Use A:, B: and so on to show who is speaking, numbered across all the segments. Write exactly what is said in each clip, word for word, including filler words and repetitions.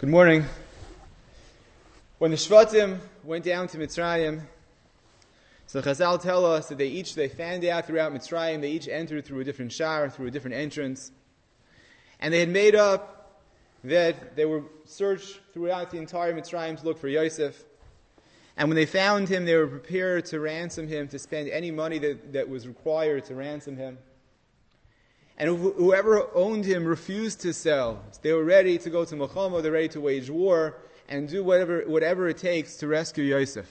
A: Good morning. When the Shvatim went down to Mitzrayim, so Chazal tell us that they each, they fanned out throughout Mitzrayim, they each entered through a different shar, through a different entrance. And they had made up that they were searched throughout the entire Mitzrayim to look for Yosef. And when they found him, they were prepared to ransom him, to spend any money that, that was required to ransom him. And wh- whoever owned him refused to sell. They were ready to go to Milchama, they're ready to wage war, and do whatever whatever it takes to rescue Yosef.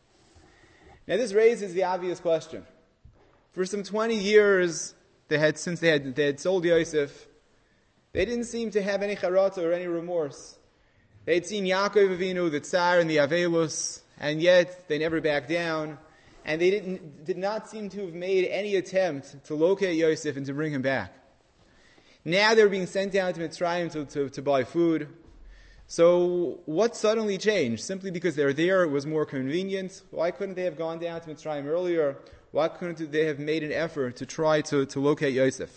A: Now this raises the obvious question. For some twenty years, they had since they had they had sold Yosef, they didn't seem to have any charata or any remorse. They had seen Yaakov Avinu, the Tsar, and the Avelus, and yet they never backed down. And they didn't, did not seem to have made any attempt to locate Yosef and to bring him back. Now they were being sent down to Mitzrayim to, to, to buy food. So what suddenly changed? Simply because they were there, it was more convenient. Why couldn't they have gone down to Mitzrayim earlier? Why couldn't they have made an effort to try to, to locate Yosef?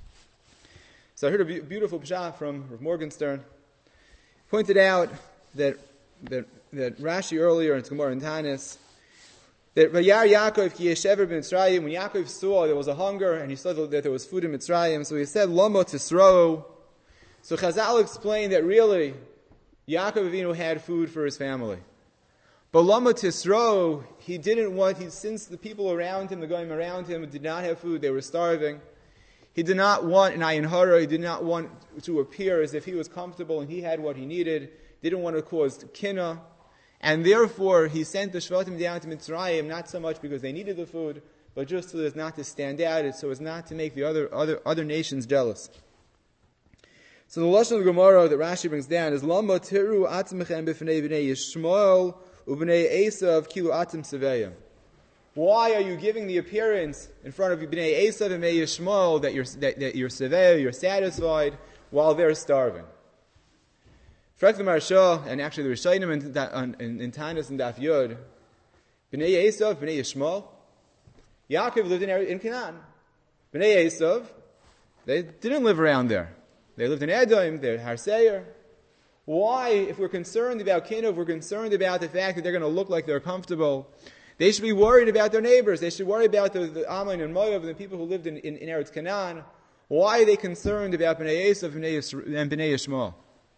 A: So I heard a be- beautiful pshat from Rav Morgenstern. Pointed out that, that, that Rashi earlier in Gemara and Tanis, that Vayar Yaakov ki yeshever b'Mitzrayim, when Yaakov saw there was a hunger and he saw that there was food in Mitzrayim, so he said Lama Tisro. So Chazal explained that really Yaakov Avinu had food for his family, but Lama Tisro, he didn't want. He since the people around him, the goyim around him, did not have food, they were starving. He did not want an ayin hara. He did not want to appear as if he was comfortable and he had what he needed. Didn't want to cause kinna. And therefore, he sent the Shvatim down to Mitzrayim, not so much because they needed the food, but just so as not to stand out, so as not to make the other other, other nations jealous. So the Lashon of the Gemara that Rashi brings down is, Lama tiru atzmechem b'fnei b'nei Yishmael u'b'nei Esav kilu atzim seveyim. Why are you giving the appearance in front of b'nei Esav and b'nei Yishmael that you're, that, that you're sevey, you're satisfied, while they're starving? Frek the Maharsha, and actually the Rishayim in, in, in Tanis and Daf Yud, B'nai Esav, B'nai Yishmael, Yaakov lived in, in Canaan. B'nai Esav, they didn't live around there. They lived in Edom, they're Har Seir. Why, if we're concerned about Kinah, if we're concerned about the fact that they're going to look like they're comfortable, they should be worried about their neighbors. They should worry about the, the Ammon and Moab and the people who lived in, in, in Eretz Canaan. Why are they concerned about B'nai Esav and B'nai Yishmael?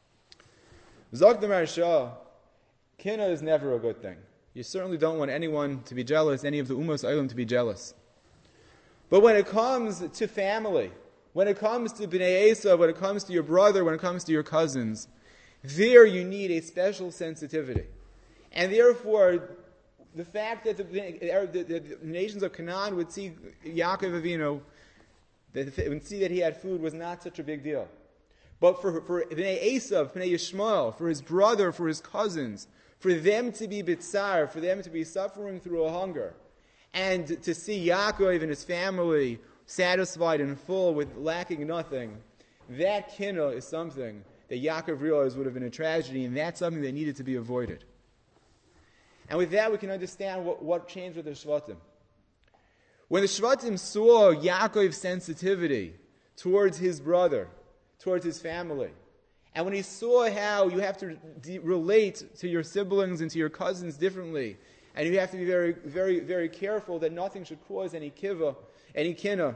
A: Zog the Maharsha, Kinah is never a good thing. You certainly don't want anyone to be jealous, any of the Ummos Olam to be jealous. But when it comes to family, when it comes to B'nai Esav, when it comes to your brother, when it comes to your cousins, there you need a special sensitivity. And therefore, the fact that the, the, the, the nations of Canaan would see Yaakov Avinu, that would see that he had food, was not such a big deal. But for, for B'nai Esav, B'nai Yishmael, for his brother, for his cousins, for them to be bitzar, for them to be suffering through a hunger, and to see Yaakov and his family satisfied and full with lacking nothing, that kinah is something that Yaakov realized would have been a tragedy, and that's something that needed to be avoided. And with that, we can understand what, what changed with the Shvatim. When the Shvatim saw Yaakov's sensitivity towards his brother, towards his family, and when he saw how you have to de- relate to your siblings and to your cousins differently, and you have to be very, very, very careful that nothing should cause any kiva, any kinna,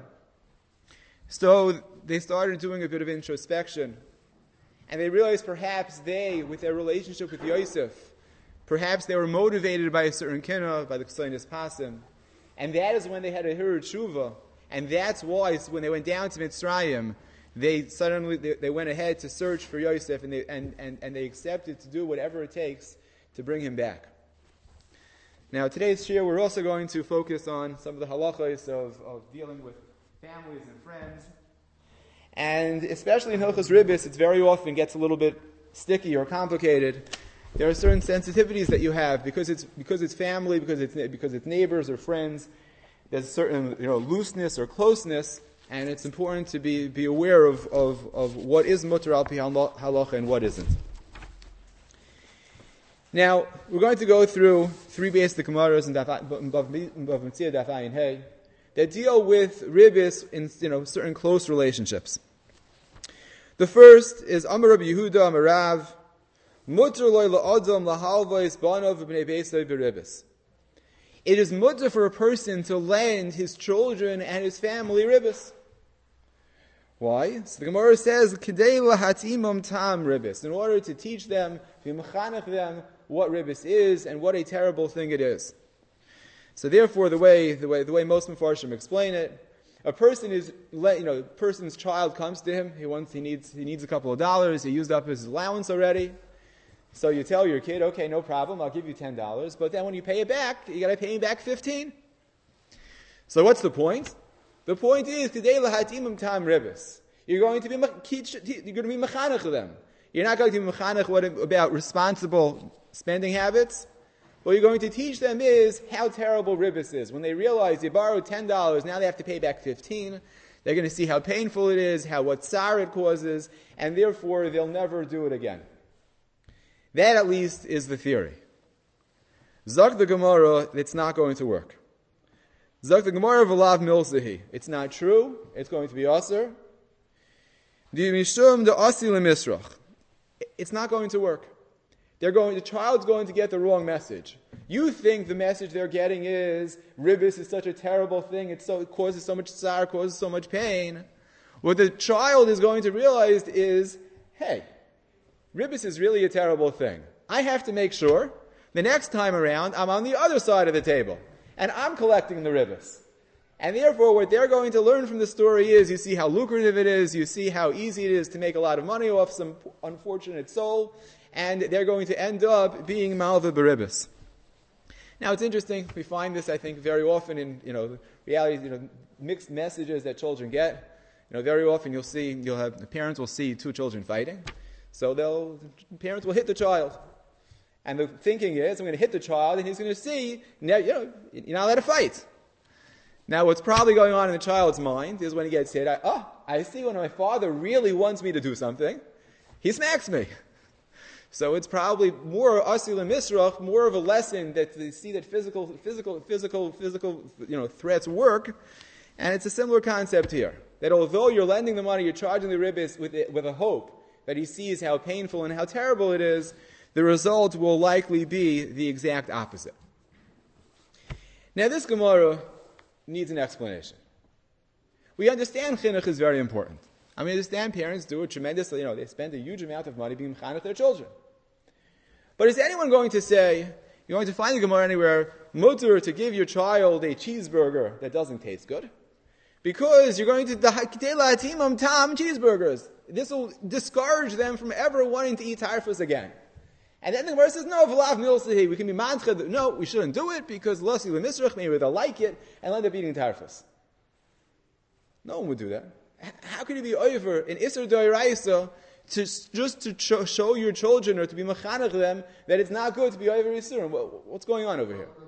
A: so they started doing a bit of introspection, and they realized perhaps they, with their relationship with Yosef, perhaps they were motivated by a certain kinna, by the Ksainis Pasim, and that is when they had a Hirut Shuva, and that's why when they went down to Mitzrayim, They suddenly they, they went ahead to search for Yosef, and they and, and, and they accepted to do whatever it takes to bring him back. Now, today's shir, we're also going to focus on some of the halachos of, of dealing with families and friends, and especially in Hilchos Ribis, it very often gets a little bit sticky or complicated. There are certain sensitivities that you have because it's because it's family, because it's because it's neighbors or friends. There's a certain you know looseness or closeness. And it's important to be, be aware of, of, of what is mutar al pi halacha and what isn't. Now, we're going to go through three basic Gemaras in Bav Mitzia Daf Ayin Hey that deal with ribis in you know certain close relationships. The first is Amar Rabbi Yehuda Amar Rav Mutter loy la'adam lahalvais banav b'nei beisai b'ribis. It is mutter for a person to lend his children and his family ribis. Why? So the Gemara says, "Kedei lahatimam tam ribis," in order to teach them, to mechanech them, what ribis is and what a terrible thing it is. So therefore, the way the way the way most Mefarshim explain it, a person is, you know, a person's child comes to him. He wants, he needs, he needs a couple of dollars. He used up his allowance already. So you tell your kid, okay, no problem, I'll give you ten dollars. But then when you pay it back, you got to pay him back fifteen. So what's the point? The point is, today lahatimim tam ribis. You're going to be you're going to be mechanech them. You're not going to be mechanech what about responsible spending habits. What you're going to teach them is how terrible ribis is. When they realize they borrowed ten dollars, now they have to pay back fifteen. They're going to see how painful it is, how what tsar it causes, and therefore they'll never do it again. That at least is the theory. Zok the Gemara, it's not going to work. Zok the Gemara v'lav milsahi. It's not true. It's going to be aser. The mishum the asi lemisrach. It's not going to work. They're going. The child's going to get the wrong message. You think the message they're getting is ribis is such a terrible thing. It so it causes so much tsar, causes so much pain. What the child is going to realize is, hey, ribis is really a terrible thing. I have to make sure the next time around I'm on the other side of the table and I'm collecting the ribis. And therefore, what they're going to learn from the story is, you see how lucrative it is, you see how easy it is to make a lot of money off some unfortunate soul, and they're going to end up being malva beribis. Now, it's interesting. We find this, I think, very often in, you know, reality, you know, mixed messages that children get. You know, very often you'll see, you'll have, the parents will see two children fighting. So they'll, the parents will hit the child. And the thinking is, I'm going to hit the child, and he's going to see, you know, you're not allowed to fight. Now, what's probably going on in the child's mind is when he gets hit, I, oh, I see when my father really wants me to do something, he smacks me. So it's probably more asil and misrach, more of a lesson that they see that physical, physical, physical, physical, you know, threats work. And it's a similar concept here. That although you're lending the money, you're charging the ribis with it, with a hope that he sees how painful and how terrible it is, the result will likely be the exact opposite. Now this Gemara needs an explanation. We understand chinuch is very important. I mean, understand parents do a tremendous, you know, they spend a huge amount of money being mechanech their children. But is anyone going to say, you're going to find the Gemara anywhere, mutter to give your child a cheeseburger that doesn't taste good? Because you're going to, the timam tam cheeseburgers. This will discourage them from ever wanting to eat tarfus again. And then the Gemara says, no, v'lav milsahi, we can be manchad. No, we shouldn't do it because lasi l'misrach, maybe they'll like it and end up eating tarfus. No one would do that. How could it be over in Isser Doiraisa to just to show, show your children or to be mechanech them that it's not good to be over Isser? What's going on over here?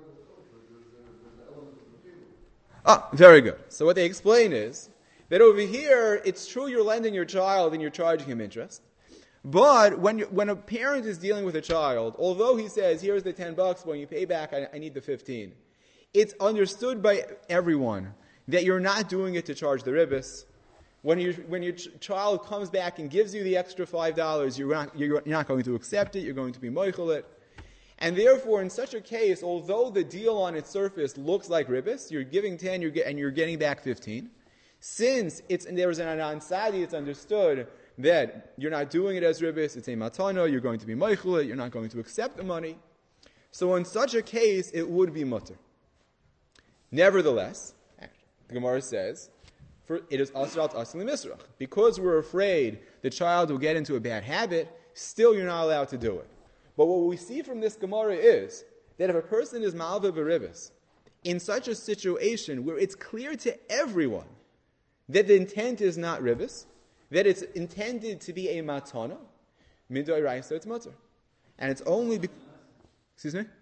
A: Ah, very good. So what they explain is that over here, it's true you're lending your child and you're charging him interest. But when you, when a parent is dealing with a child, although he says, here's the ten bucks, when you pay back, I, I need the fifteen. It's understood by everyone that you're not doing it to charge the ribis. When, you, when your ch- child comes back and gives you the extra five dollars, you're not, you're not going to accept it, you're going to be moichel it. And therefore, in such a case, although the deal on its surface looks like ribis, you're giving ten you're get, and you're getting back fifteen, since it's, and there's an ansadi, it's understood that you're not doing it as ribis, it's a matana, you're going to be moichel it, you're not going to accept the money. So in such a case, it would be mutter. Nevertheless, the Gemara says, for it is asrat asil misrach. Because we're afraid the child will get into a bad habit, still you're not allowed to do it. But what we see from this Gemara is that if a person is malva beribis, in such a situation where it's clear to everyone that the intent is not ribis, that it's intended to be a matana, midoi raisa, it's mutter. And it's only because... Excuse me?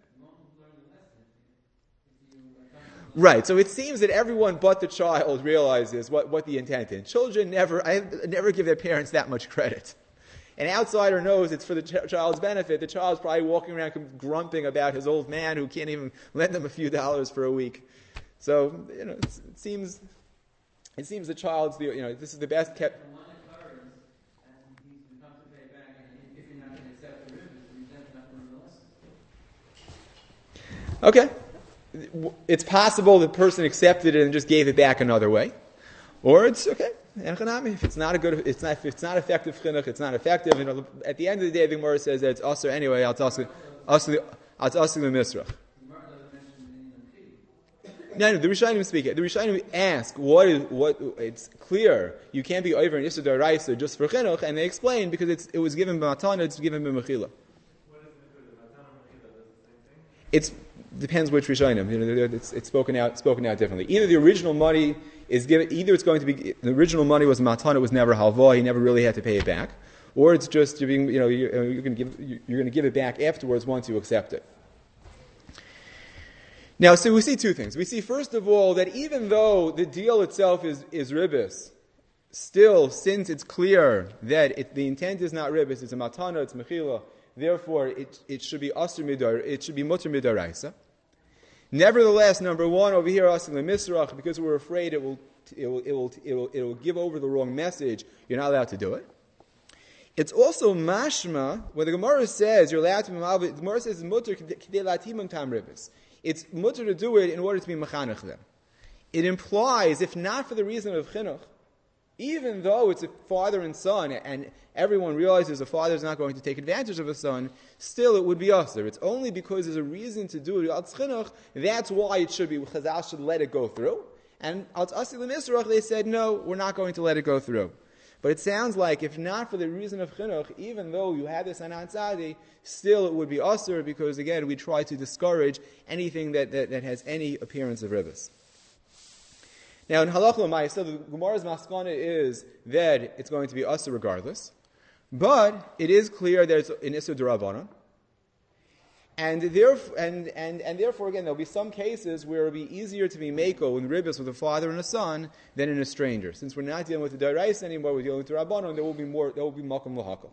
A: Right, so it seems that everyone but the child realizes what, what the intent is. Children never, I never give their parents that much credit. An outsider knows it's for the ch- child's benefit. The child's probably walking around grumping about his old man who can't even lend them a few dollars for a week. So, you know, it seems, it seems the child's, the, you know, this is the best kept... Okay. It's possible the person accepted it and just gave it back another way. Or it's, okay, if it's not a good, it's not, if it's not effective chinuch, it's not effective. You know, at the end of the day, the Gemara says that it's also anyway, it's also, also, it's also the Misrach. No, no, the Rishonim speak it. The Rishonim ask, what is, what, it's clear, you can't be over an Issa D'Oraisa just for chinuch, and they explain, because it's, it was given by Matana, it's given by Mechila. It depends which Rishonim. You know, it's, it's spoken out, spoken out differently. Either the original money is given, either it's going to be, the original money was Matana, it was never halva, he never really had to pay it back, or it's just, you're being, you know, you're, you're going to give, you're going to give it back afterwards once you accept it. Now, so we see two things. We see, first of all, that even though the deal itself is, is ribis, still, since it's clear that it, the intent is not ribis, it's a matana, it's mechila, therefore it, it should be asur midar, it should be mutar midaraisa. Nevertheless, number one, over here, asur lemisrach, because we're afraid it will, it will, it will, it will, it will give over the wrong message, you're not allowed to do it. It's also mashma, when the Gemara says you're allowed to be malva, the Gemara says mutar k'dei latimum tam ribis. It's mutter to do it in order to be mechanech them. It implies, if not for the reason of chinuch, even though it's a father and son, and everyone realizes a father is not going to take advantage of a son, still it would be usher. It's only because there's a reason to do it al chinuch, that's why it should be, Chazal should let it go through. And al asir l'misrach, they said, no, we're not going to let it go through. But it sounds like, if not for the reason of chinuch, even though you had this anan tzadi, still it would be usher, because again, we try to discourage anything that, that, that has any appearance of ribis. Now, in halach l'mayis, so the Gemara's maskana is that it's going to be usher regardless, but it is clear that it's an issur d'Rabbanan. And therefore, and, and, and therefore, again, there'll be some cases where it'll be easier to be meko in ribis with a father and a son than in a stranger. Since we're not dealing with the D'Oraisa anymore, we're dealing with the Rabbanon, there will be more, there will be makom l'hakol.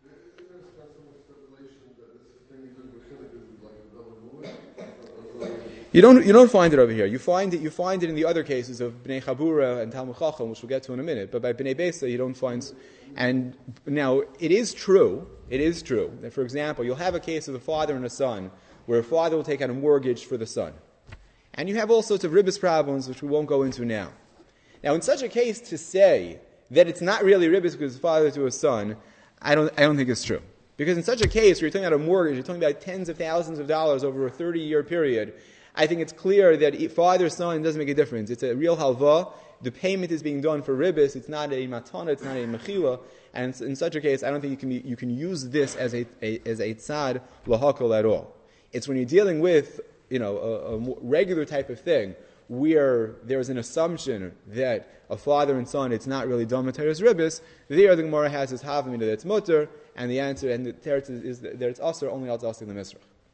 A: You don't, you don't find it over here. You find it, you find it in the other cases of Bnei Chabura and Talmud Chacham, which we'll get to in a minute. But by Bnei Besa, you don't find. And now, it is true, it is true that, for example, you'll have a case of a father and a son, where a father will take out a mortgage for the son. And you have all sorts of ribis problems, which we won't go into now. Now, in such a case, to say that it's not really ribis because it's father to a son, I don't, I don't think it's true. Because in such a case, where you're talking about a mortgage, you're talking about tens of thousands of dollars over a thirty-year period, I think it's clear that father, son doesn't make a difference. It's a real halva. The payment is being done for ribis. It's not a matana. It's not a mechila. And in such a case, I don't think you can be, you can use this as a, a as a tzad lahakol at all. It's when you're dealing with, you know, a, a regular type of thing where there's an assumption that a father and son, it's not really done materis ribis. There, the Gemara has this havamina that it's mutter, and the answer and the teretz is, is that it's asur only al tasik l'misrach.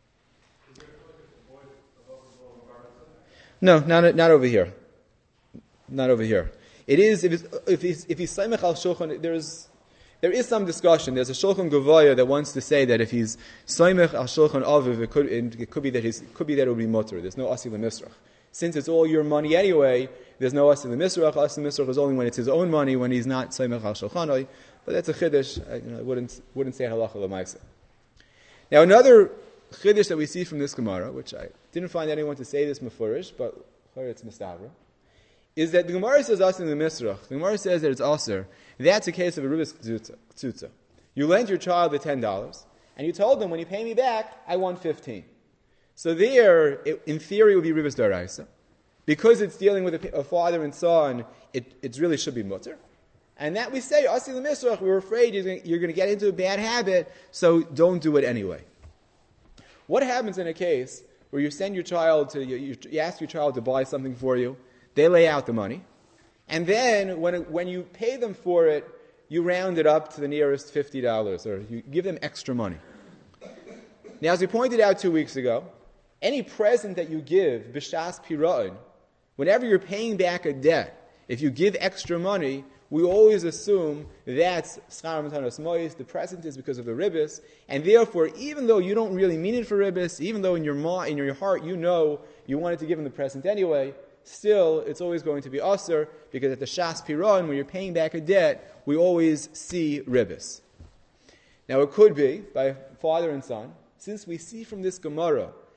A: No, not not over here. Not over here. It is if it's, if he's if he's saimech al shulchan. There's there is some discussion. There's a shulchan gavaya that wants to say that if he's saimech al shulchan aviv, it could it could be that his could be that it would be mutter. There's no asi l'misrach. Since it's all your money anyway, there's no asi l'misrach. Asi l'misrach is only when it's his own money, when he's not saimech al shulchanoi. But that's a chiddush. I, you know, I wouldn't wouldn't say halacha l'maisa. Now another chiddush that we see from this Gemara, which I didn't find anyone to say this mefurish, but it's mistavra, is that the Gemara says us in the misrach. The Gemara says that it's aser. That's a case of a ribis tzutza. You lent your child the ten dollars, and you told them, when you pay me back, I want fifteen. So there, it, in theory, it would be ribis d'oraisa. Because it's dealing with a, a father and son, it, it really should be mutter. And that we say, us in the misrach, we're afraid you're going, you're going to get into a bad habit, so don't do it anyway. What happens in a case where you send your child to, you, you ask your child to buy something for you, they lay out the money, and then when it, when you pay them for it, you round it up to the nearest fifty dollars, or you give them extra money. Now, as we pointed out two weeks ago, any present that you give, b'shas pira'in, whenever you're paying back a debt, if you give extra money, we always assume that's schar matanos mois, the present is because of the ribis, and therefore, even though you don't really mean it for ribis, even though in your ma, in your heart you know you wanted to give him the present anyway, still it's always going to be aser, because at the shas piron, when you're paying back a debt, we always see ribis. Now it could be by father and son, since we see from this Gemara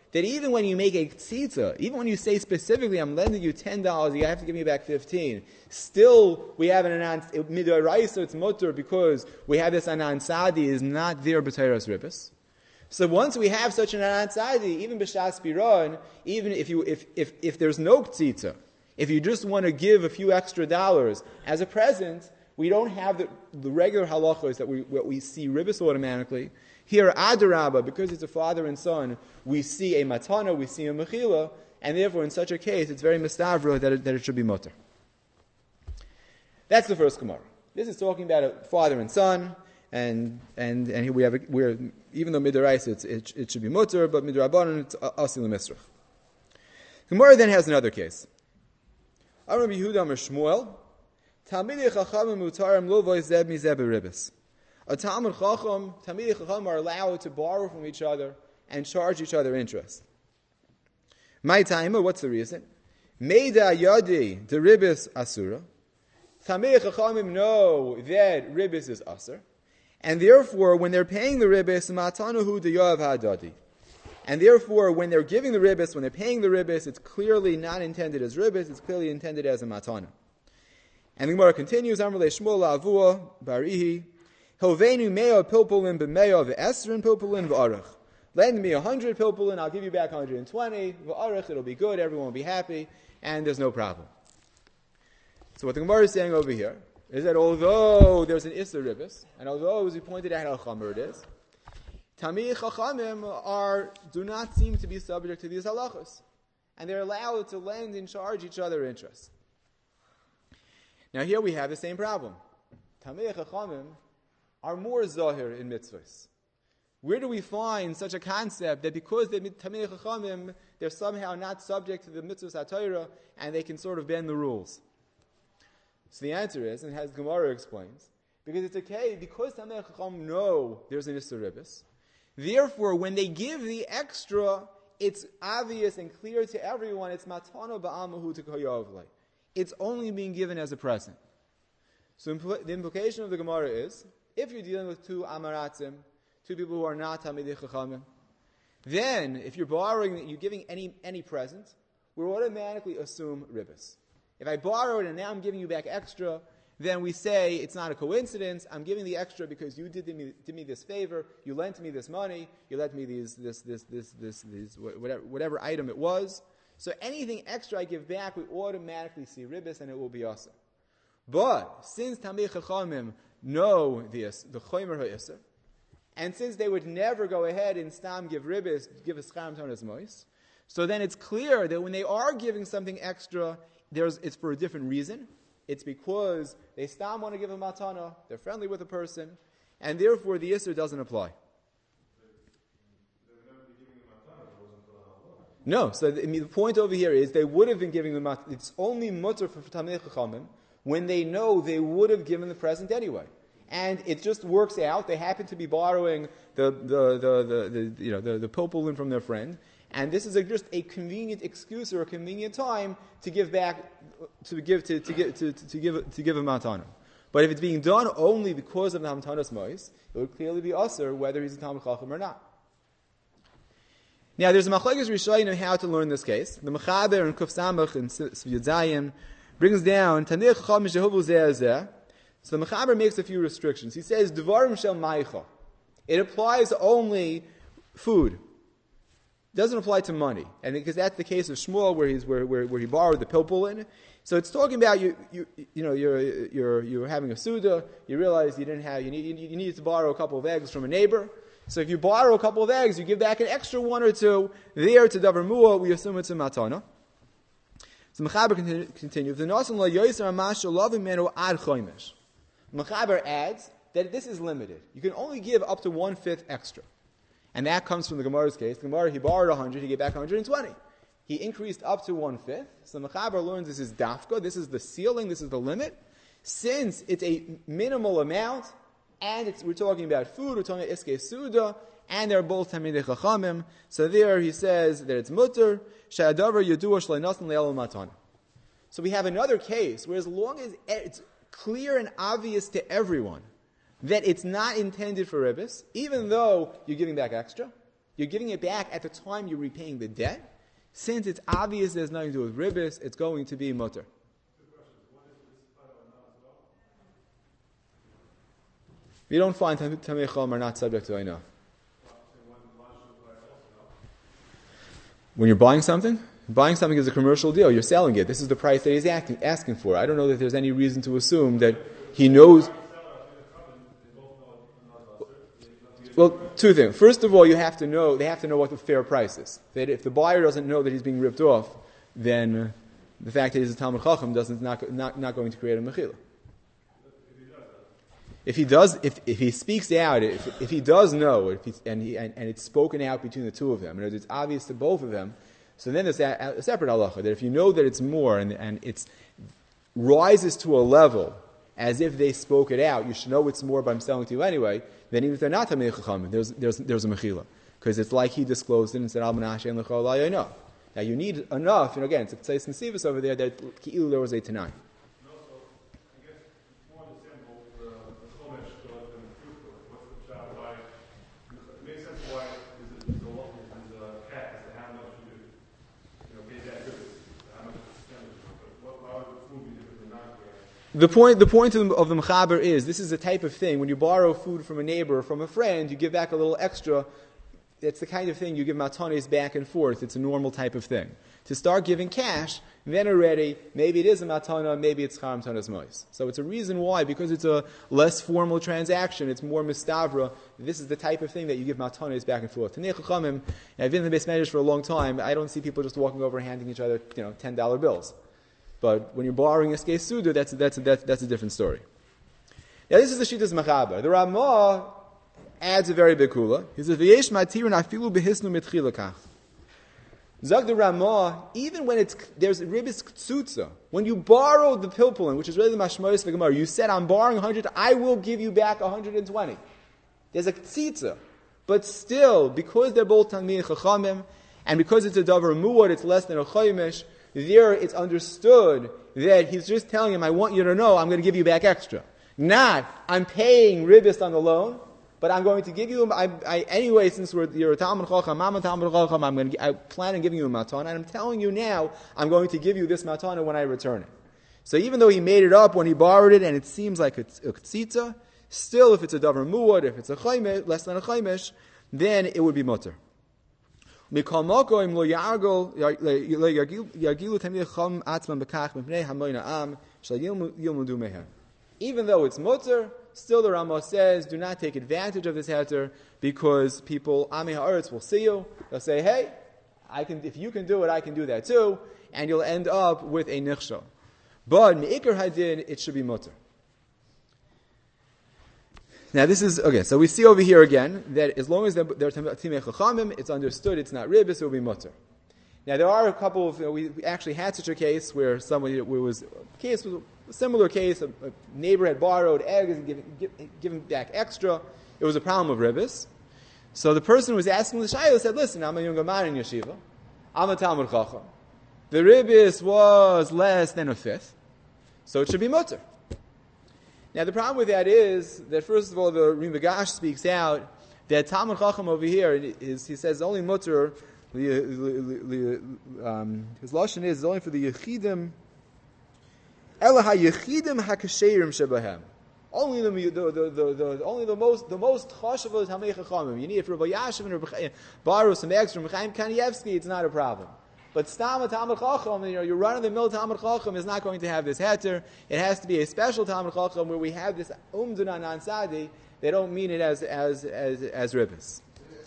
A: that even when you make a tzitza, even when you say specifically, I'm lending you ten dollars, you have to give me back fifteen, still we have an anan, midoraisa, it's mutter, because we have this anan sadi is not there b'teiras ribbis. So once we have such an anan sadi, even b'shas piron, even if you, if, if, if there's no tzitza, if you just want to give a few extra dollars as a present, we don't have the, the regular halachos that we, what we see ribbis automatically. Here, adarabba, because it's a father and son, we see a matana, we see a mechila, and therefore in such a case, it's very mistavra that it, that it should be mutter. That's the first Gemara. This is talking about a father and son, and and and here we have a, we're even though midorais it's it, it should be mutter, but midrabanan it's asil misrach. Gemara then has another case. Amar Yehuda Amar Shmuel, Talmidei Chachamim mutarim lo v'yzeb mizeh b'ribis. A Talmud Chacham, Talmidei Chacham are allowed to borrow from each other and charge each other interest. My timer, what's the reason? Meida yadi the ribis asura. Talmidei Chachamim know that ribis is asur, and therefore when they're paying the ribis, matanahu de yav hadadi. And therefore, when they're giving the ribis, when they're paying the ribis, it's clearly not intended as ribis, it's clearly intended as a matana. And the Gemara continues, Amar le Shmuel la'avua barihi, Hovenu meo pilpulin b'meo v'esrin pilpulin v'arach. Lend me a hundred pilpulin, I'll give you back one hundred twenty, v'arach, it'll be good, everyone will be happy, and there's no problem. So what the Gemara is saying over here is that although there's an Issa ribis, and although, as we pointed out how chamer it is, Talmidei Chachamim are, do not seem to be subject to these halachos. And they're allowed to lend and charge each other interest. Now here we have the same problem. Talmidei Chachamim are more zahir in mitzvahs. Where do we find such a concept that because they're Talmidei Chachamim, they're somehow not subject to the mitzvahs HaTorah and they can sort of bend the rules? So the answer is, and as Gemara explains, because it's okay, because Talmidei Chachamim know there's an Issa ribis, therefore, when they give the extra, it's obvious and clear to everyone, it's matana ba'amahu to koyovle. It's only being given as a present. So impl- the implication of the Gemara is, if you're dealing with two amaratzim, two people who are not Talmidei Chachamim, then if you're borrowing, you're giving any any present, we automatically assume ribis. If I borrowed and now I'm giving you back extra, then we say it's not a coincidence. I'm giving the extra because you did me, did me this favor. You lent me this money. You lent me these this this this this, this whatever whatever item it was. So anything extra I give back, we automatically see ribis, and it will be awesome. But since Talmidei Chachamim know this, the chomer ha'isser, and since they would never go ahead and stam give ribis, give a scham tonas mois, so then it's clear that when they are giving something extra, there's it's for a different reason. It's because they still want to give a matana, they're friendly with a person, and therefore the Yisr doesn't apply. No, so the, I mean, the point over here is they would have been giving the matana. It's only mutter for Talmidei Chachamim when they know they would have given the present anyway. And it just works out. They happen to be borrowing the the the, the, the you know the, the populin from their friend, and this is a, just a convenient excuse or a convenient time to give back, to give to, to give to, to give to give a matana. But if it's being done only because of the hamtanas mois, it would clearly be usher whether he's a Talmid Chacham or not. Now, there's a machlekes rishayim on how to learn this case. The Mechaber and Kuf Samach and Sfiyud Zayin brings down Talmidei Chachamim shehuvu zeh zeh. So the Mechaber makes a few restrictions. He says Dvarim shel maicha. It applies only food. It doesn't apply to money, and because that's the case of Shmuel, where he's where where, where he borrowed the pilpulin. So it's talking about you you you know you're you're you're having a suda. You realize you didn't have you need you needed to borrow a couple of eggs from a neighbor. So if you borrow a couple of eggs, you give back an extra one or two there to davar mua. We assume it's a matana. So Mechaber continues. The nasan la yoser amash loving menu ad choimish. Mechaber adds that this is limited. You can only give up to one fifth extra. And that comes from the Gemara's case. The Gemara, he borrowed one hundred, he gave back one hundred twenty. He increased up to one fifth. So Mechaber learns this is dafka, this is the ceiling, this is the limit. Since it's a minimal amount, and it's, we're talking about food, we're talking about iskei suda, and they're both Talmidei Chachamim. So there he says that it's mutter, she'adavar yadua shlei nasan le'el matana. So we have another case where as long as it's clear and obvious to everyone that it's not intended for ribis, even though you're giving back extra, you're giving it back at the time you're repaying the debt. Since it's obvious there's nothing to do with ribis, it's going to be mutter. If you don't find Tamei Chom are not subject to Einah. When you're buying something, buying something is a commercial deal. You're selling it. This is the price that he's acting, asking for. I don't know that there's any reason to assume that he knows. Well, two things. First of all, you have to know, they have to know what the fair price is. That if the buyer doesn't know that he's being ripped off, then uh, the fact that he's a Talmud Chacham doesn't not, not not going to create a mechila. If he does, if if he speaks out, if if he does know, if he, and he and, and it's spoken out between the two of them, and it's obvious to both of them, so then there's a, a separate halacha that if you know that it's more and and it's rises to a level as if they spoke it out, you should know it's more, but I'm selling to you anyway. Then even if they're not Tamei Chachamim, there's there's there's a mechila because it's like he disclosed it and said Al Menashe and L'chol La Yono. Now you need enough, and again, it's a place in Sivus over there that Ki'ilu there was a Tanai. The point, the point of the, of the Mechaber is, this is the type of thing, when you borrow food from a neighbor or from a friend, you give back a little extra. It's the kind of thing you give matanes back and forth. It's a normal type of thing. To start giving cash, then already, maybe it is a matana, maybe it's charam tanas mois. So it's a reason why, because it's a less formal transaction, it's more mistavra, this is the type of thing that you give matanes back and forth. Tanei Chachamim, I've been in the Beis Medrash for a long time, I don't see people just walking over and handing each other, you know, ten dollar bills. But when you're borrowing a skei suda, that's that's that's that's a different story. Now this is the Shittas Mechaber. The Ramah adds a very big kula. He says, "V'yesh matirin afilu behisnu mitchilakach." Zag the Ramah, even when it's there's ribis ktsutza, when you borrow the pilpulin, which is really the mashmois of the Gemara, you said, "I'm borrowing one hundred, I will give you back one hundred twenty." There's a ktsitza, but still, because they're both Talmidei Chachamim, and because it's a davar muad, it's less than a chaymish. There, it's understood that he's just telling him, I want you to know I'm going to give you back extra. Not, I'm paying ribis on the loan, but I'm going to give you, I, I, anyway, since we're, you're a Talmud Chacham, I'm a Talmud Chacham, I'm going to, I plan on giving you a matana, and I'm telling you now, I'm going to give you this matana when I return it. So even though he made it up when he borrowed it, and it seems like it's a ktsitza, still, if it's a davar muad, if it's a chaymish, less than a chaymish, then it would be mutter. Even though it's mutter, still the Ramah says, do not take advantage of this heter because people, Ami Ha'aretz, will see you. They'll say, hey, I can, if you can do it, I can do that too, and you'll end up with a nichshel. But me'ikar hadin, it should be mutter. Now this is, okay, so we see over here again that as long as they're, they're Timei Chachamim, it's understood, it's not ribis, it will be mutter. Now there are a couple of, you know, we, we actually had such a case where somebody, where was, a case was a similar case, a, a neighbor had borrowed eggs and given, give, given back extra. It was a problem of ribis. So the person who was asking the shayla said, listen, I'm a younger man in yeshiva, I'm a Talmud Chacham. The ribis was less than a fifth, so it should be mutter. Now the problem with that is that first of all the Rimagash speaks out that Talmud Chacham over here is, he says only mutter, um, his lashon is only for the yechidim, ela hayechidim hakasheirim shebahem. Only the, the, the, the, the only the most the most chashuv is Hamei Chachamim. You need it for Rabbi Yashiv and Rabbi borrow some eggs from Chaim Kanievsky, it's not a problem. But Stam Talmud Chacham, you know, your run-of-the-mill Talmud Chacham is not going to have this heter. It has to be a special Talmud Chacham where we have this umduna nan sadi. They don't mean it as as as as ribis.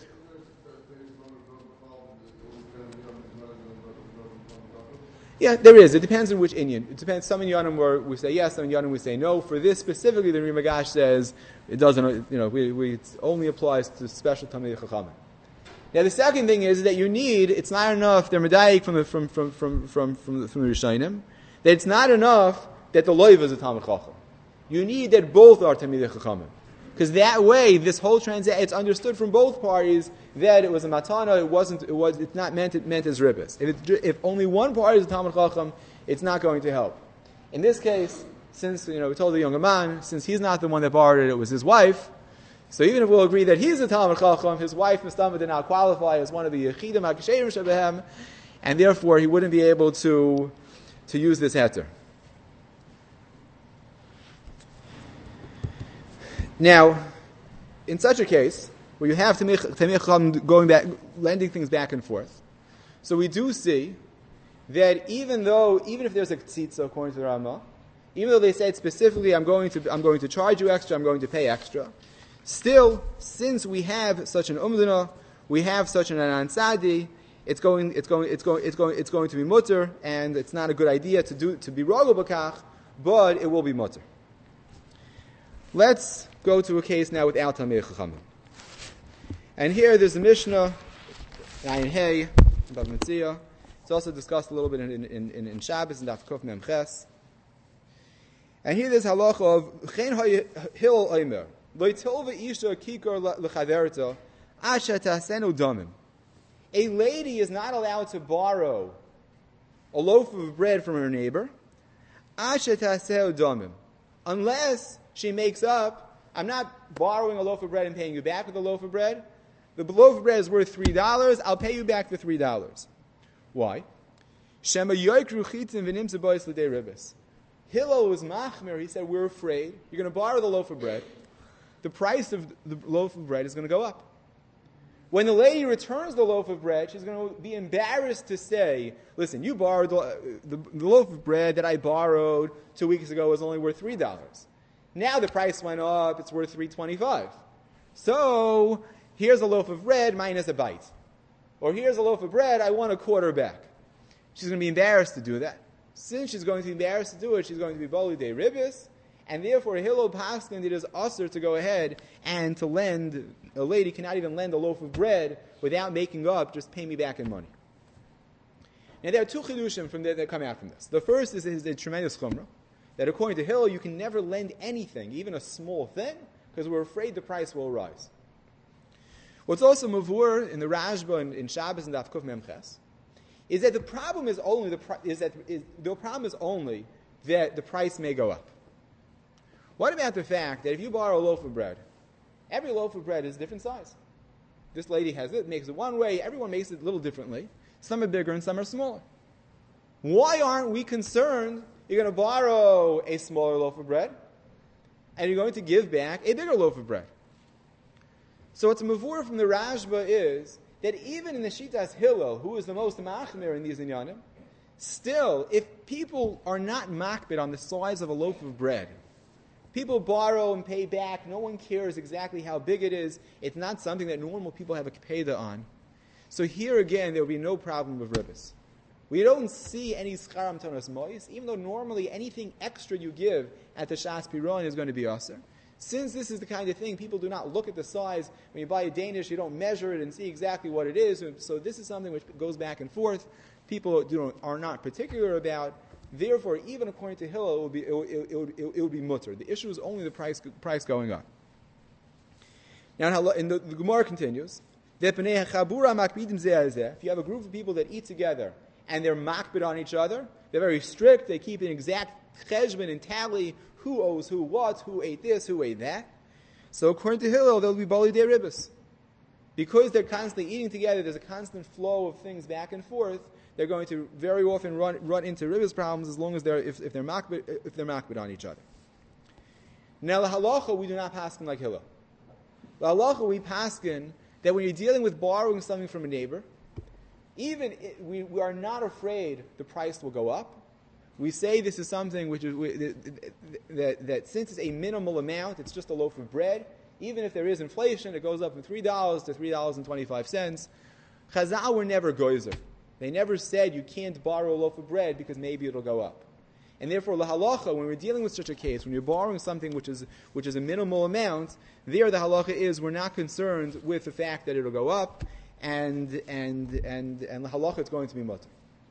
A: Yeah, there is. It depends on which inyan. It depends. Some inyanim where we say yes, some inyanim we say no. For this specifically, the Rimagash says it doesn't. You know, we, we it only applies to special Talmidei Chachamim. Now the second thing is that you need, it's not enough, they're medayik from the, from, from, from, from, from the, from the Rishonim, that it's not enough that the loiv is a Talmud Chacham. You need that both are Talmidei Chachamim. Because that way, this whole transaction, it's understood from both parties that it was a matana, it wasn't, it was, it's not meant, it meant as ribis. If, it, if only one party is a Talmud Chacham, it's not going to help. In this case, since, you know, we told the younger man, since he's not the one that borrowed it, it was his wife, So even if we'll agree that he's a Talmid Chacham, his wife Mistama did not qualify as one of the Yechidim HaKasherim Shebehem, and therefore he wouldn't be able to, to use this heter. Now, in such a case, where you have Talmid Chacham going back, lending things back and forth, so we do see that even though, even if there's a tzitza according to the Rama, even though they said specifically, I'm going to, I'm going to charge you extra, I'm going to pay extra, still, since we have such an umdana, we have such an anansadi, it's going, it's going, it's going, it's going, it's going to be mutter, and it's not a good idea to do to be rogel b'kach, but it will be mutter. Let's go to a case now without Talmid Chachamim. And here there's a Mishnah, Ayin Hey, Bab Metzia. It's also discussed a little bit in in in, in Shabbos and Daf Kuf Mem Ches. And here there's halacha of Chen Hillel Omer. Lo tilva isha kikar lechaverta asha tasenu damim. A lady is not allowed to borrow a loaf of bread from her neighbor asha tasenu damim, unless she makes up, I'm not borrowing a loaf of bread and paying you back with a loaf of bread. The loaf of bread is worth three dollars. I'll pay you back the three dollars. Why? Shema yoikru chitzim v'nimtza bois l'dei ribis. Hillel was machmir. He said, we're afraid. You're going to borrow the loaf of bread. The price of the loaf of bread is going to go up. When the lady returns the loaf of bread, she's going to be embarrassed to say, listen, you borrowed the, the, the loaf of bread that I borrowed two weeks ago was only worth three dollars. Now the price went up, it's worth three dollars and twenty-five cents. So, here's a loaf of bread minus a bite. Or here's a loaf of bread, I want a quarter back. She's going to be embarrassed to do that. Since she's going to be embarrassed to do it, she's going to be boli de ribis, and therefore Hillel Paskin it is usher to go ahead and to lend, a lady cannot even lend a loaf of bread without making up, just pay me back in money. Now there are two chidushim from there that come out from this. The first is, is a tremendous chumrah, that according to Hillel, you can never lend anything, even a small thing, because we're afraid the price will rise. What's also mavur in the Rashba in, in Shabbos and Daf Kuf Mem Ches is that the problem is only the is that is, the problem is only that the price may go up. What about the fact that if you borrow a loaf of bread, every loaf of bread is a different size? This lady has it, makes it one way, everyone makes it a little differently. Some are bigger and some are smaller. Why aren't we concerned you're going to borrow a smaller loaf of bread and you're going to give back a bigger loaf of bread? So what's a mavur from the Rashba is that even in the Shitas Hillel, who is the most machmir in these inyanim, still, if people are not makbid on the size of a loaf of bread, people borrow and pay back, no one cares exactly how big it is, it's not something that normal people have a kepeda on. So here again, there will be no problem with ribbis. We don't see any scharam tonos mois, even though normally anything extra you give at the Shas Piron is going to be aser. Since this is the kind of thing, people do not look at the size. When you buy a Danish, you don't measure it and see exactly what it is. So this is something which goes back and forth. People do, are not particular about. Therefore, even according to Hillel, it will be, it will, it will, it will, it will be mutter. The issue is only the price, price going up. Now, and the, the Gemara continues, if you have a group of people that eat together and they're makbid on each other, they're very strict, they keep an exact cheshbon and tally, who owes who what, who ate this, who ate that. So according to Hillel, there will be bali de ribis. Because they're constantly eating together, there's a constant flow of things back and forth, they're going to very often run run into ribis problems as long as they're, if, if they're makbid, if they're makbid on each other. Now the halacha, we do not paskin like Hillel. The halacha, we paskin that when you're dealing with borrowing something from a neighbor, even it, we, we are not afraid the price will go up. We say this is something which is that, that, that since it's a minimal amount, it's just a loaf of bread. Even if there is inflation, it goes up from three dollars to three dollars and twenty-five cents. Chazal were never goyzer. They never said you can't borrow a loaf of bread because maybe it'll go up. And therefore, la halacha, when we're dealing with such a case, when you're borrowing something which is which is a minimal amount, there the halacha is we're not concerned with the fact that it'll go up, and and and and la halacha it's going to be mutter.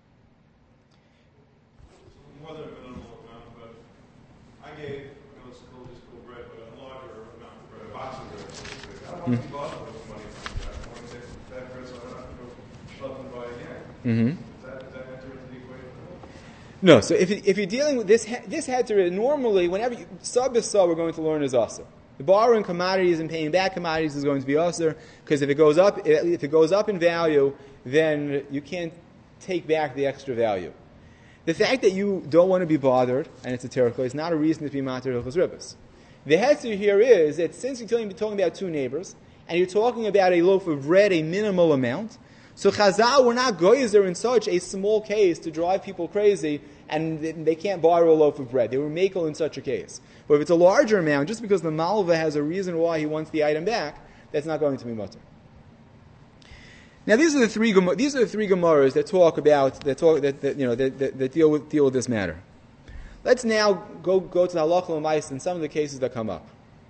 B: More than a minimal amount, but I gave, you know, school just school bread, but a larger amount of bread, a box of bread. I don't want to be bothered with money from that. I want to take that bread so I don't have to go shop and buy again. Mm-hmm. Does that, does that enter into the equation?
A: No. So if if you're dealing with this this heter, normally whenever you, sub is sub, we're going to learn is asa. The borrowing commodities and paying back commodities is going to be usher, because if it goes up, if it goes up in value, then you can't take back the extra value. The fact that you don't want to be bothered, and it's a terachah, is not a reason to be matir hilchos ribbis. The heter here is that since you're talking, talking about two neighbors, and you're talking about a loaf of bread, a minimal amount, so Chazal were not goyzer in such a small case to drive people crazy, and they can't borrow a loaf of bread. They were makel in such a case. But if it's a larger amount, just because the malva has a reason why he wants the item back, that's not going to be mutter. Now these are the three these are the three gemaras that talk about that talk that, that you know that, that, that deal with deal with this matter. Let's now go go to the halacha l'mais and some of the cases that come up.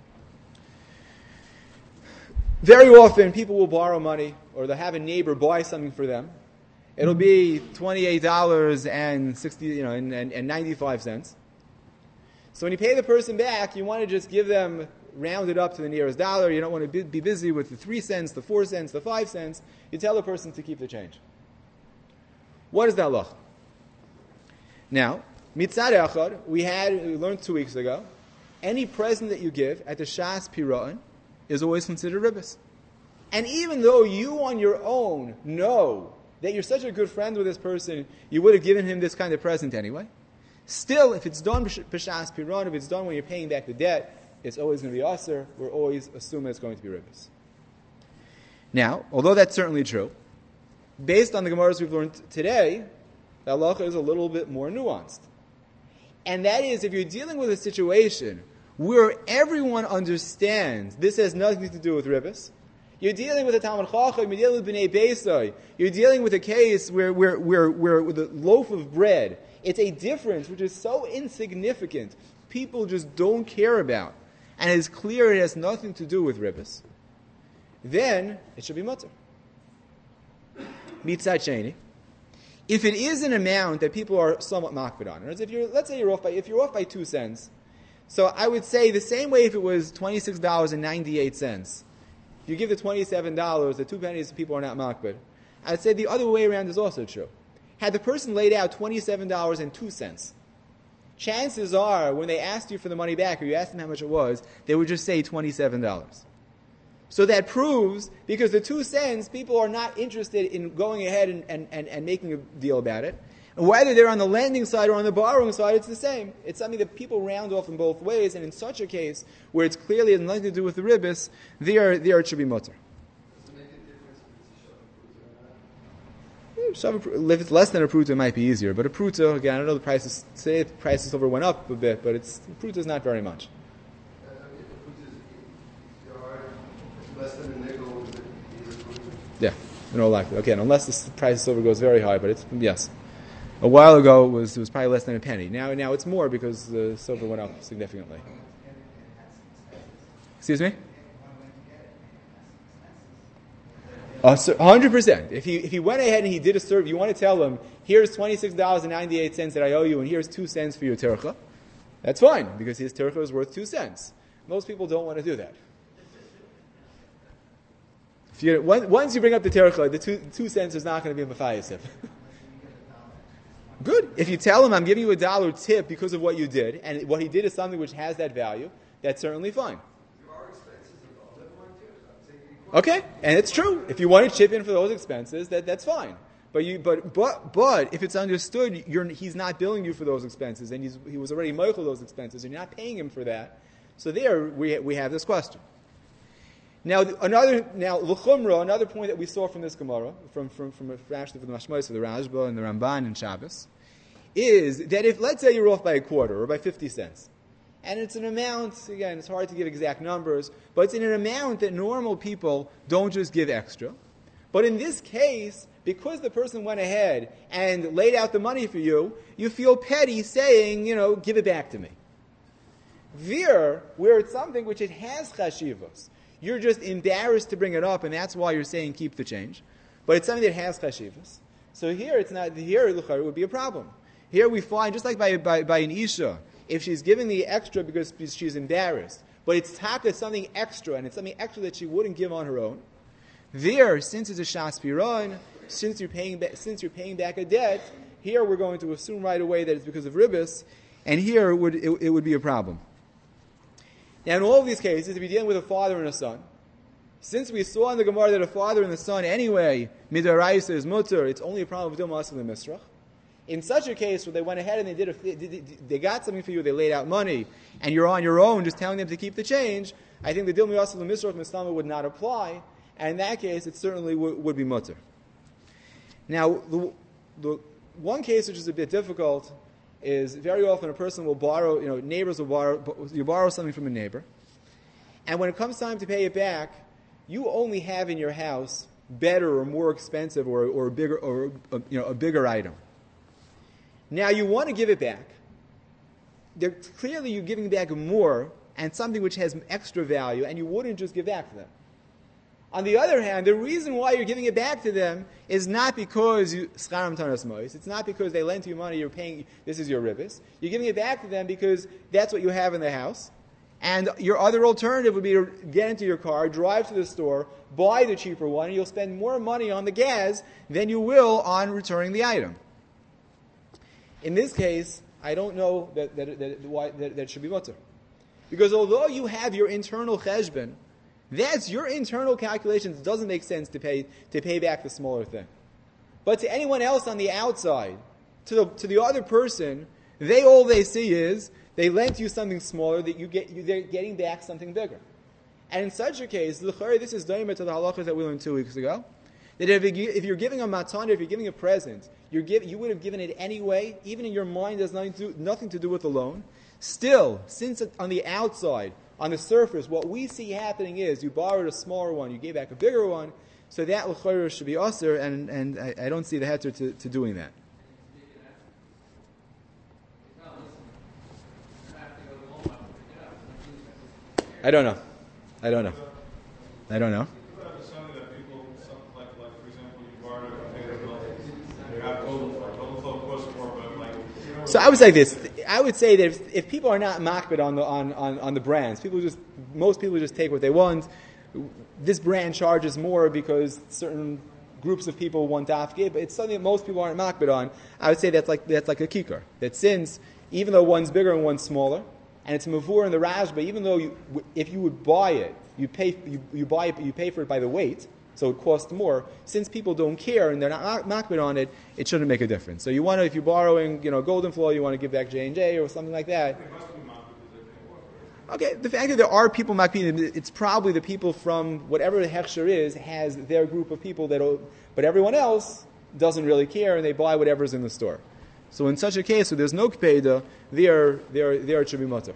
A: Very often, people will borrow money, or they'll have a neighbor buy something for them. It'll be twenty-eight dollars and sixty, you know, and, and, and ninety-five cents. So when you pay the person back, you want to just give them, round it up to the nearest dollar. You don't want to be, be busy with the three cents, the four cents, the five cents. You tell the person to keep the change. What is the halacha? Now, mitzad echad, we had we learned two weeks ago. Any present that you give at the shas pira'in is always considered ribbis. And even though you on your own know that you're such a good friend with this person, you would have given him this kind of present anyway, still, if it's done b'shas piron, if it's done when you're paying back the debt, it's always going to be aser. We're always assuming it's going to be ribbis. Now, although that's certainly true, based on the Gemaras we've learned today, the halacha is a little bit more nuanced. And that is, if you're dealing with a situation where everyone understands this has nothing to do with ribbis, you're dealing with a Talmud Chacham, you're dealing with Bnei Beisai, you're dealing with a case where, where, where, where with a loaf of bread, it's a difference which is so insignificant, people just don't care about, and it's clear it has nothing to do with ribbis, then it should be mutter. Mitzad Sheni, if it is an amount that people are somewhat makbid on, if you're, let's say you're off by, if you're off by two cents, so I would say the same way if it was twenty-six dollars and ninety-eight cents, if you give the twenty-seven dollars, the two pennies people are not makbid, I'd say the other way around is also true. Had the person laid out twenty-seven dollars and two cents, chances are when they asked you for the money back or you asked them how much it was, they would just say twenty-seven dollars. So that proves, because the two cents, people are not interested in going ahead and, and, and, and making a deal about it. And whether they're on the lending side or on the borrowing side, it's the same. It's something that people round off in both ways, and in such a case, where it's clearly has nothing to do with the ribbis, there, there it should be mutter.
C: Does it make a difference if it's a shav pruta or not?
A: If it's less than a pruta, it might be easier. But a pruta, again, I don't know the prices, today the price of silver went up a bit, but it's, pruta is not very much.
C: Uh, if the pruta is, if there are less than a nickel, is it is it pruta?
A: Yeah, in all likelihood. Again, unless the price of silver goes very high, but it's, yes. A while ago, it was, it was probably less than a penny. Now, now it's more because the silver went up significantly. Excuse me? Uh, so one hundred percent. If he, if he went ahead and he did a serve, you want to tell him, here's twenty-six dollars and ninety-eight cents that I owe you, and here's two cents for your tercha, that's fine, because his tercha is worth two cents. Most people don't want to do that. If you, once you bring up the tercha, the two, two cents is not going to be a mafayasif. Good. If you tell him, I'm giving you a dollar tip because of what you did, and what he did is something which has that value, that's certainly fine.
C: There are expenses involved. Everyone cares. I'm saying
A: Okay, and it's true. If you want to chip in for those expenses, that, that's fine. But you, but but but if it's understood, you're, he's not billing you for those expenses, and he's, he was already moichel those expenses, and you're not paying him for that. So there we we have this question. Now another now l'chumra, another point that we saw from this Gemara, from from from actually from the Mashmos of the Rashba and the Ramban and Shabbos, is that if let's say you're off by a quarter or by fifty cents, and it's an amount, again, it's hard to give exact numbers, but it's in an amount that normal people don't just give extra. But in this case, because the person went ahead and laid out the money for you, you feel petty saying, you know, give it back to me. Vir, where it's something which it has chashivos, you're just embarrassed to bring it up, and that's why you're saying keep the change. But it's something that has chashivos. So here, it's not, here it would be a problem. Here we find, just like by, by, by an Isha, if she's giving the extra because she's embarrassed, but it's taka something extra, and it's something extra that she wouldn't give on her own, there, since it's a shas piron, since you're paying back, since you're paying back a debt, here we're going to assume right away that it's because of ribbis, and here it would, it, it would be a problem. Now, in all of these cases, if you're dealing with a father and a son, since we saw in the Gemara that a father and a son anyway, midaraisa is mutter, it's only a problem of Dilma Asal and Misrach. In such a case where they went ahead and they did, a, they, did they got something for you, they laid out money, and you're on your own just telling them to keep the change, I think the Dilma Asal and Misrach Mistama would not apply, and in that case it certainly w- would be mutter. Now, the, the one case which is a bit difficult is very often a person will borrow, you know, neighbors will borrow, you borrow something from a neighbor, and when it comes time to pay it back, you only have in your house better or more expensive or, or a bigger or a, you know a bigger item. Now you want to give it back. They're, clearly you're giving back more and something which has extra value, and you wouldn't just give back to them. On the other hand, the reason why you're giving it back to them is not because you scharam tanas mois. It's not because they lent you money, you're paying, this is your ribbis. You're giving it back to them because that's what you have in the house. And your other alternative would be to get into your car, drive to the store, buy the cheaper one, and you'll spend more money on the gas than you will on returning the item. In this case, I don't know that that, that, why, that, that should be mutter. Because although you have your internal cheshbon, that's your internal calculations. It doesn't make sense to pay to pay back the smaller thing. But to anyone else on the outside, to the, to the other person, they all they see is they lent you something smaller that you get you, they're getting back something bigger. And in such a case, this is daimer to the halachas that we learned two weeks ago. That if, it, if you're giving a matana, if you're giving a present, you're give, you would have given it anyway, even in your mind has nothing to, nothing to do with the loan. Still, since on the outside, on the surface, what we see happening is you borrowed a smaller one, you gave back a bigger one, so that l'chayr should be aser, and, and I, I don't see the heter to, to doing that. I don't know. I don't know. I don't know. So I would say this. I would say that if, if people are not makbid on the on, on, on the brands, people just most people just take what they want. This brand charges more because certain groups of people want dafke, but it's something that most people aren't makbid on. I would say that's like that's like a kikar. That since even though one's bigger and one's smaller, and it's mavur in the rashba, even though you, if you would buy it, you pay you, you buy it, you pay for it by the weight. So it costs more. Since people don't care and they're not makbid on it, it shouldn't make a difference. So you want to, if you're borrowing, you know, Golden Flow, you want to give back J and J or something like that. Okay, the fact that there are people makbid, it's probably the people from whatever the hechsher is has their group of people that, but everyone else doesn't really care and they buy whatever's in the store. So in such a case where there's no kpeda, there, there, there it should be mutter.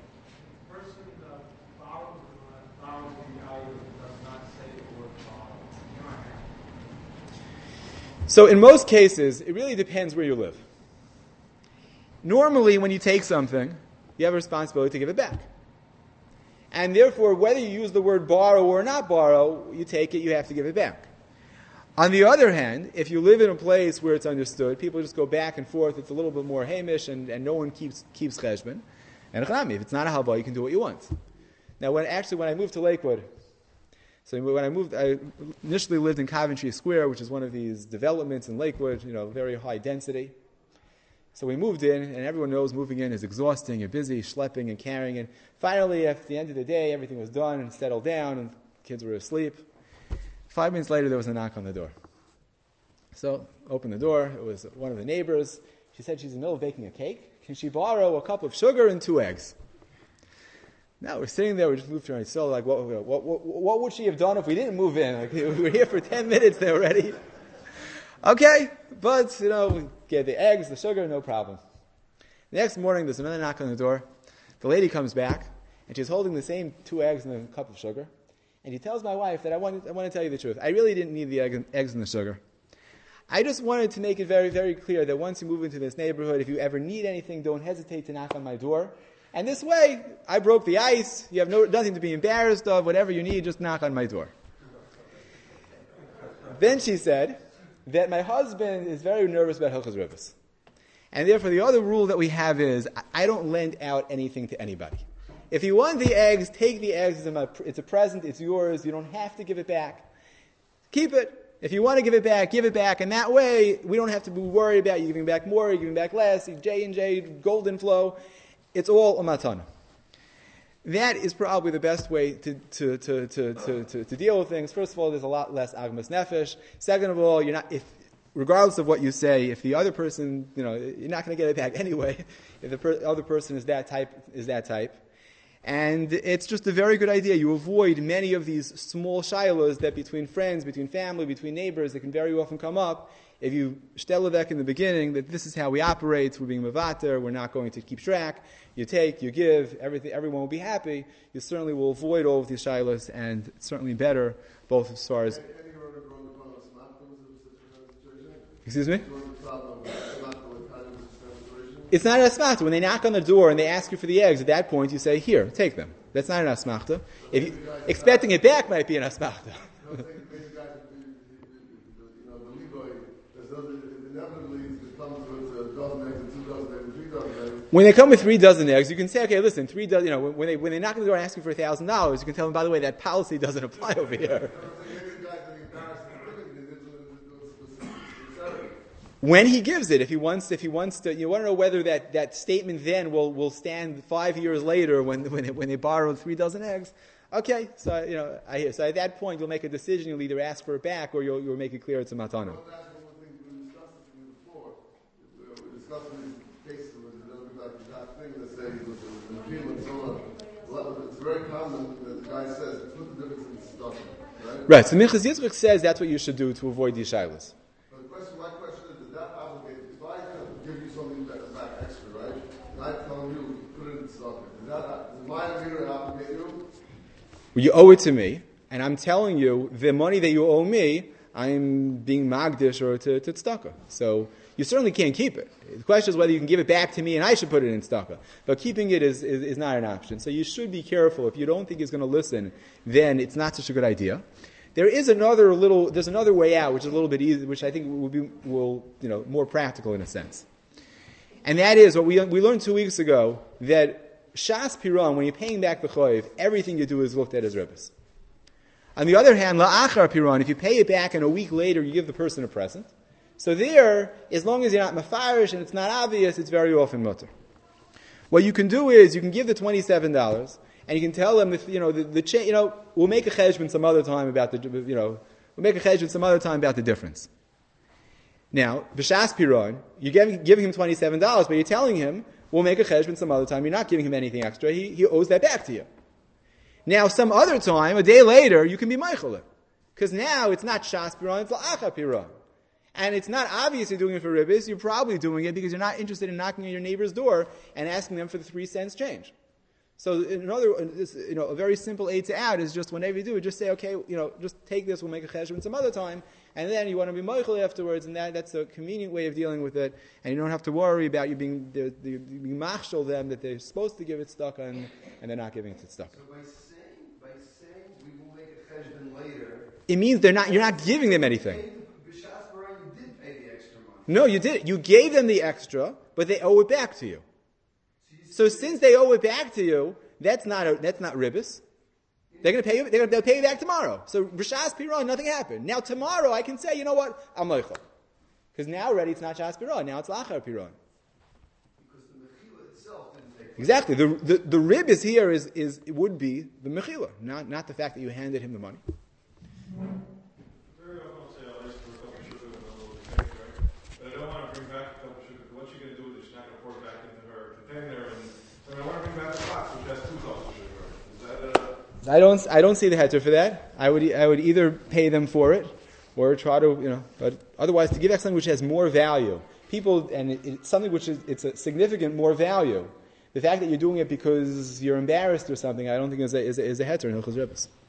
A: So in most cases, it really depends where you live. Normally, when you take something, you have a responsibility to give it back. And therefore, whether you use the word borrow or not borrow, you take it, you have to give it back. On the other hand, if you live in a place where it's understood, people just go back and forth, it's a little bit more hamish, and, and no one keeps keeps cheshbon. And if it's not a halba, you can do what you want. Now, when actually, when I moved to Lakewood, So when I moved, I initially lived in Coventry Square, which is one of these developments in Lakewood, you know, very high density. So we moved in, and everyone knows moving in is exhausting, you're busy, schlepping and carrying. And finally, at the end of the day, everything was done and settled down, and kids were asleep. Five minutes later, there was a knock on the door. So, opened the door, it was one of the neighbors. She said she's in the middle of baking a cake. Can she borrow a cup of sugar and two eggs? Now we're sitting there, we just moved to our soul, like, what, what, what, what would she have done if we didn't move in? Like, we were here for ten minutes already. Okay, but, you know, we get the eggs, the sugar, no problem. The next morning, there's another knock on the door. The lady comes back, and she's holding the same two eggs and a cup of sugar. And she tells my wife that I want, I want to tell you the truth. I really didn't need the egg, eggs and the sugar. I just wanted to make it very, very clear that once you move into this neighborhood, if you ever need anything, don't hesitate to knock on my door. And this way, I broke the ice. You have no, nothing to be embarrassed of. Whatever you need, just knock on my door. Then she said that my husband is very nervous about Hilchos Rivas. And therefore, the other rule that we have is, I don't lend out anything to anybody. If you want the eggs, take the eggs. It's a present. It's yours. You don't have to give it back. Keep it. If you want to give it back, give it back. And that way, we don't have to be worried about you giving back more, you giving back less, J and J, Golden Flow. It's all a matana. that is probably the best way to to, to, to, to, to to deal with things. First of all, there's a lot less agmas nefesh. Second of all, you're not if regardless of what you say, if the other person, you know, you're not going to get it back anyway. If the per- other person is that type, is that type. And it's just a very good idea. You avoid many of these small shilas that between friends, between family, between neighbors, that can very often come up. If you shtelevek in the beginning that this is how we operate, we're being mevater, we're not going to keep track, you take, you give, everything, everyone will be happy, you certainly will avoid all of these shilas, and it's certainly better, both as far as... Excuse me? It's not an asmachta. When they knock on the door and they ask you for the eggs, at that point you say, here, take them. That's not an asmachta. If you, expecting it back might be an asmachta. When they come with three dozen eggs, you can say, okay, listen, three dozen, you know, when they, when they knock on the door and ask you for a thousand dollars, you can tell them, by the way, that policy doesn't apply over here. When he gives it, if he wants, if he wants to, you want to know whether that, that statement then will, will stand five years later when when they, when they borrowed three dozen eggs. Okay, so you know, I hear. So at that point, you'll make a decision. You'll either ask for it back or you'll you'll make it clear it's a matana.
C: It's very common that the guy says, "Put the difference in stock." Right?
A: Right. So Minchas Yitzchak says that's what you should do to avoid these shilas. You owe it to me, and I'm telling you, the money that you owe me, I'm being magdish or to, to tzedakah. So you certainly can't keep it. The question is whether you can give it back to me and I should put it in tzedakah. But keeping it is, is, is not an option. So you should be careful. If you don't think he's going to listen, then it's not such a good idea. There is another little, there's another way out, which is a little bit easy, which I think will be, will, you know, more practical in a sense. And that is what we, we learned two weeks ago, that Shas Piran, when you're paying back the choiv, everything you do is looked at as ribbis. On the other hand, La'achar Piran, if you pay it back and a week later you give the person a present, so there, as long as you're not mafarish and it's not obvious, it's very often mutter. What you can do is, you can give the twenty-seven dollars, and you can tell them, if, you know, the, the cha- you know, we'll make a cheshbon some other time about the, you know, we'll make a cheshbon some other time about the difference. Now, B'shas Piran, you're giving, giving him twenty-seven dollars, but you're telling him, we'll make a cheshbon some other time. You're not giving him anything extra. He, he owes that back to you. Now, some other time, a day later, you can be meichel. Because now it's not Shas Piran, it's La'acha Piran. And it's not obvious you're doing it for ribbis. You're probably doing it because you're not interested in knocking on your neighbor's door and asking them for the three cents change. So another, you know, a very simple aid to add is just whenever you do it, just say, okay, you know, just take this, we'll make a cheshbon some other time, and then you want to be meichel afterwards, and that, that's a convenient way of dealing with it, and you don't have to worry about you being, the, the, being machshel them that they're supposed to give it stuck on, and they're not giving it to stuck.
C: So by saying, by saying we will make a cheshbon later,
A: it means they're not, you're not giving them anything.
C: B'shas Piran, you did pay the extra money.
A: No, you did. You gave them the extra, but they owe it back to you. So since they owe it back to you, that's not a, that's not ribbis. They're going to pay you. They're going to they'll pay you back tomorrow. So b'shas Piran, nothing happened. Now tomorrow I can say, you know what, I'm meichel, because now already it's not Shas Piran. Now it's La'achar Piran.
C: Because the mechila itself didn't take.
A: Exactly. The the, the ribbis here is is it would be the mechila, not not the fact that you handed him the money.
B: Very often I'll say I'll ask for a couple of sugar and a little cake, right? But I don't want to bring back a couple of sugar. What you're going to do is you're not going to pour it back into her container, and, and I want to bring back a box which has two cups of sugar. Is that a...
A: I don't I don't see the heter for that. I would I would either pay them for it, or try to, you know, but otherwise to give out something which has more value. People, and it, it's something which is, it's a significant more value. The fact that you're doing it because you're embarrassed or something, I don't think is a, is a, is a heter in Hilchos Ribbos.